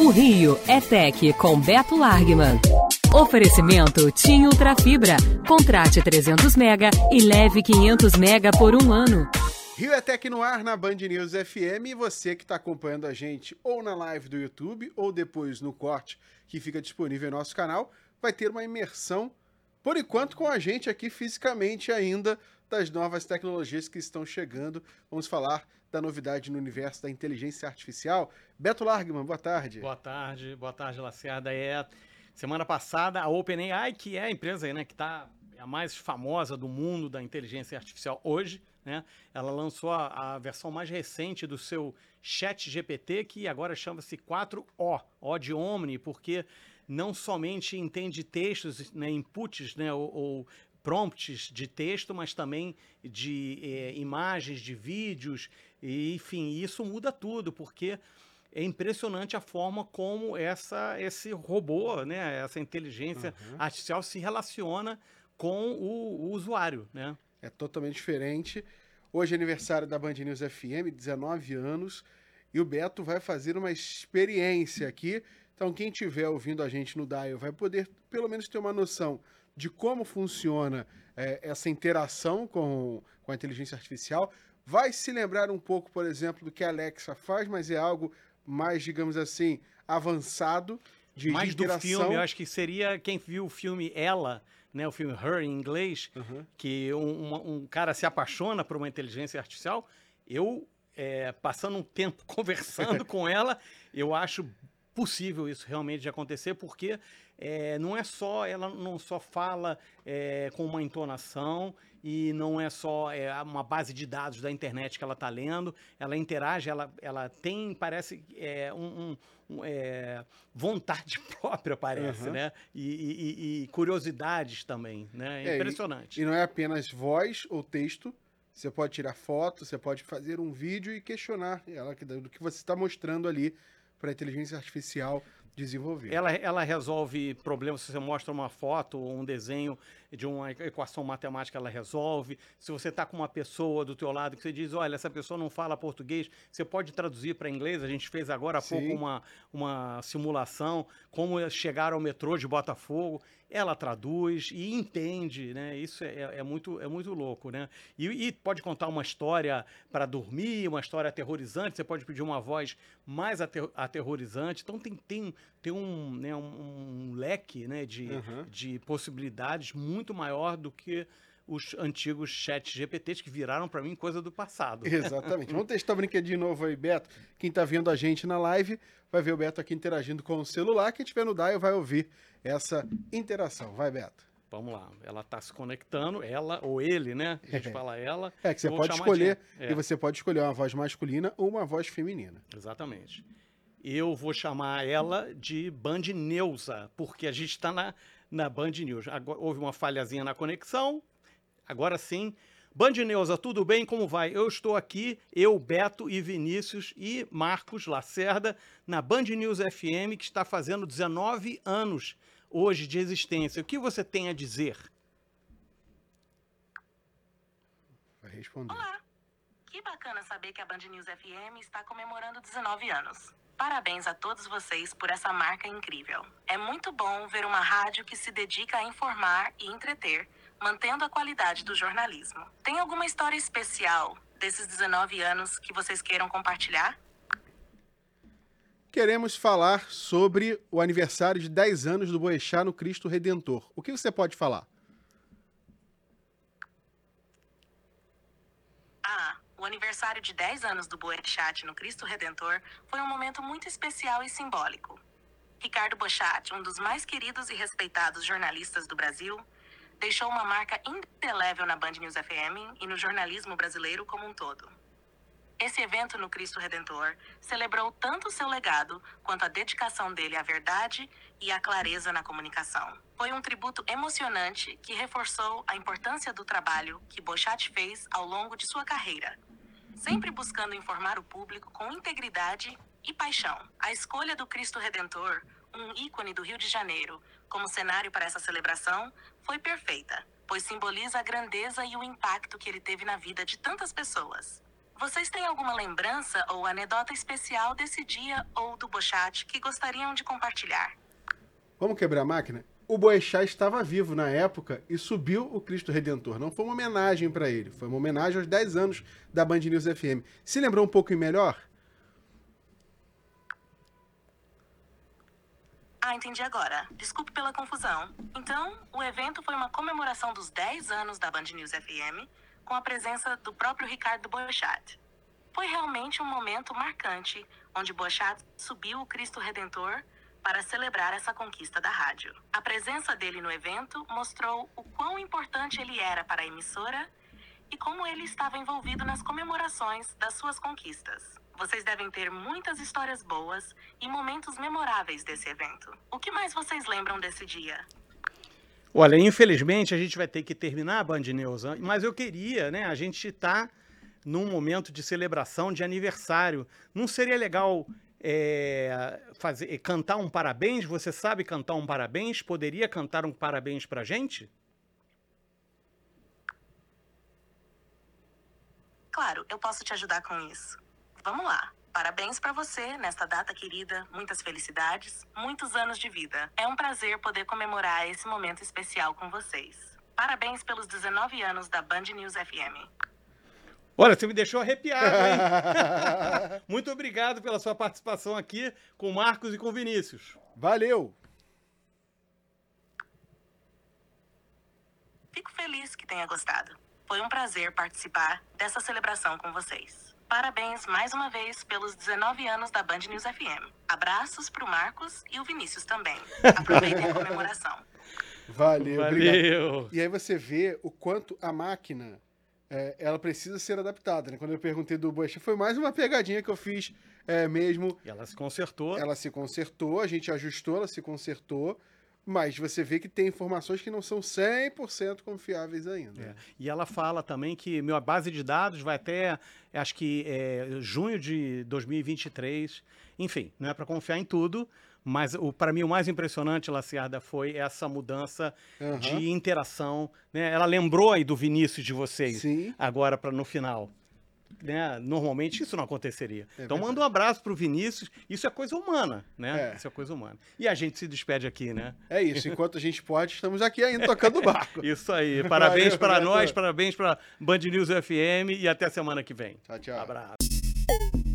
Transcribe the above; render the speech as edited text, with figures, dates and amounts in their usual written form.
O Rio é Tech com Beto Largman. Oferecimento TIM Ultrafibra. Contrate 300 mega e leve 500 mega por um ano. Rio é Tech no ar na Band News FM e você que está acompanhando a gente ou na live do YouTube ou depois no corte que fica disponível em nosso canal, vai ter uma imersão, por enquanto com a gente aqui fisicamente ainda, das novas tecnologias que estão chegando. Vamos falar da novidade no universo da inteligência artificial. Beto Largman, boa tarde. Boa tarde, Lacerda. Semana passada, a OpenAI, que é a empresa aí, né, que é a mais famosa do mundo da inteligência artificial hoje, né, ela lançou a versão mais recente do seu ChatGPT, que agora chama-se 4O, O de Omni, porque não somente entende textos, né, inputs, né, ou prompts de texto, mas também de imagens, de vídeos, e, enfim, isso muda tudo, porque é impressionante a forma como esse robô, né, essa inteligência artificial se relaciona com o usuário, né? É totalmente diferente. Hoje é aniversário da Band News FM, 19 anos, e o Beto vai fazer uma experiência aqui. Então, quem estiver ouvindo a gente no Dial vai poder, pelo menos, ter uma noção de como funciona essa interação com a inteligência artificial. Vai se lembrar um pouco, por exemplo, do que a Alexa faz, mas é algo mais, digamos assim, avançado de mais interação. Do filme, eu acho que seria quem viu o filme Ela, né, o filme Her em inglês, que um cara se apaixona por uma inteligência artificial. Eu, passando um tempo conversando com ela, eu acho possível isso realmente de acontecer, porque ela não só fala com uma entonação e não é só uma base de dados da internet que ela está lendo, ela interage, ela tem, parece, vontade própria, parece, né? E curiosidades também, né? É impressionante. E não é apenas voz ou texto, você pode tirar foto, você pode fazer um vídeo e questionar ela do que você está mostrando ali para a inteligência artificial desenvolver. Ela resolve problemas. Se você mostra uma foto ou um desenho de uma equação matemática, ela resolve. Se você está com uma pessoa do teu lado que você diz, olha, essa pessoa não fala português, você pode traduzir para inglês. A gente fez agora há pouco uma simulação, como chegar ao metrô de Botafogo. Ela traduz e entende, né? Isso é muito louco, né? E pode contar uma história para dormir, uma história aterrorizante. Você pode pedir uma voz mais aterrorizante. Então tem um leque, né, de possibilidades muito maior do que os antigos ChatGPTs que viraram para mim coisa do passado. Exatamente. Vamos testar o brinquedinho novo aí, Beto. Quem está vendo a gente na live vai ver o Beto aqui interagindo com o celular. Quem estiver no Dial vai ouvir essa interação. Vai, Beto. Vamos lá. Ela está se conectando, ela ou ele, né? A gente fala ela. Que você pode escolher, e você pode escolher uma voz masculina ou uma voz feminina. Exatamente. Eu vou chamar ela de Band Neuza, porque a gente está na Band News. Agora, houve uma falhazinha na conexão, agora sim. Band Neuza, tudo bem? Como vai? Eu estou aqui, eu, Beto e Vinícius e Marcos Lacerda, na Band News FM, que está fazendo 19 anos hoje de existência. O que você tem a dizer? Vai responder. Olá! Que bacana saber que a Band News FM está comemorando 19 anos. Parabéns a todos vocês por essa marca incrível. É muito bom ver uma rádio que se dedica a informar e entreter, mantendo a qualidade do jornalismo. Tem alguma história especial desses 19 anos que vocês queiram compartilhar? Queremos falar sobre o aniversário de 10 anos do Boechat no Cristo Redentor. O que você pode falar? O aniversário de 10 anos do Boechat no Cristo Redentor foi um momento muito especial e simbólico. Ricardo Boechat, um dos mais queridos e respeitados jornalistas do Brasil, deixou uma marca indelével na Band News FM e no jornalismo brasileiro como um todo. Esse evento no Cristo Redentor celebrou tanto o seu legado quanto a dedicação dele à verdade e à clareza na comunicação. Foi um tributo emocionante que reforçou a importância do trabalho que Boechat fez ao longo de sua carreira, sempre buscando informar o público com integridade e paixão. A escolha do Cristo Redentor, um ícone do Rio de Janeiro, como cenário para essa celebração, foi perfeita, pois simboliza a grandeza e o impacto que ele teve na vida de tantas pessoas. Vocês têm alguma lembrança ou anedota especial desse dia ou do Bochat que gostariam de compartilhar? Vamos quebrar a máquina? O Boechat estava vivo na época e subiu o Cristo Redentor. Não foi uma homenagem para ele, foi uma homenagem aos 10 anos da Band News FM. Se lembrou um pouco melhor? Ah, entendi agora. Desculpe pela confusão. Então, o evento foi uma comemoração dos 10 anos da Band News FM, com a presença do próprio Ricardo Bochat. Foi realmente um momento marcante, onde Bochat subiu o Cristo Redentor para celebrar essa conquista da rádio. A presença dele no evento mostrou o quão importante ele era para a emissora e como ele estava envolvido nas comemorações das suas conquistas. Vocês devem ter muitas histórias boas e momentos memoráveis desse evento. O que mais vocês lembram desse dia? Olha, infelizmente a gente vai ter que terminar a Band News, mas eu queria, né, a gente tá num momento de celebração de aniversário. Não seria legal cantar um parabéns? Você sabe cantar um parabéns? Poderia cantar um parabéns pra gente? Claro, eu posso te ajudar com isso. Vamos lá. Parabéns pra você nesta data querida, muitas felicidades, muitos anos de vida. É um prazer poder comemorar esse momento especial com vocês. Parabéns pelos 19 anos da Band News FM. Olha, você me deixou arrepiado, hein? Muito obrigado pela sua participação aqui com o Marcos e com o Vinícius. Valeu! Fico feliz que tenha gostado. Foi um prazer participar dessa celebração com vocês. Parabéns mais uma vez pelos 19 anos da Band News FM. Abraços pro Marcos e o Vinícius também. Aproveitem a comemoração. Valeu, obrigado. E aí você vê o quanto a máquina, ela precisa ser adaptada, né? Quando eu perguntei do Boechat, foi mais uma pegadinha que eu fiz mesmo. E ela se consertou. Ela se consertou, a gente ajustou, ela se consertou. Mas você vê que tem informações que não são 100% confiáveis ainda. E ela fala também que a base de dados vai até, acho que junho de 2023. Enfim, não é para confiar em tudo, mas para mim o mais impressionante, Lacerda, foi essa mudança de interação. Né? Ela lembrou aí do Vinícius de vocês, Sim. Agora no final. Né? Normalmente isso não aconteceria. Então verdade. manda um abraço pro Vinícius. Isso é coisa humana, né? Isso é coisa humana. E a gente se despede aqui, né? É isso. Enquanto a gente pode, estamos aqui ainda tocando o barco. Isso aí. Parabéns para nós, parabéns para Band News FM e até semana que vem. Tchau, tchau. Abraço.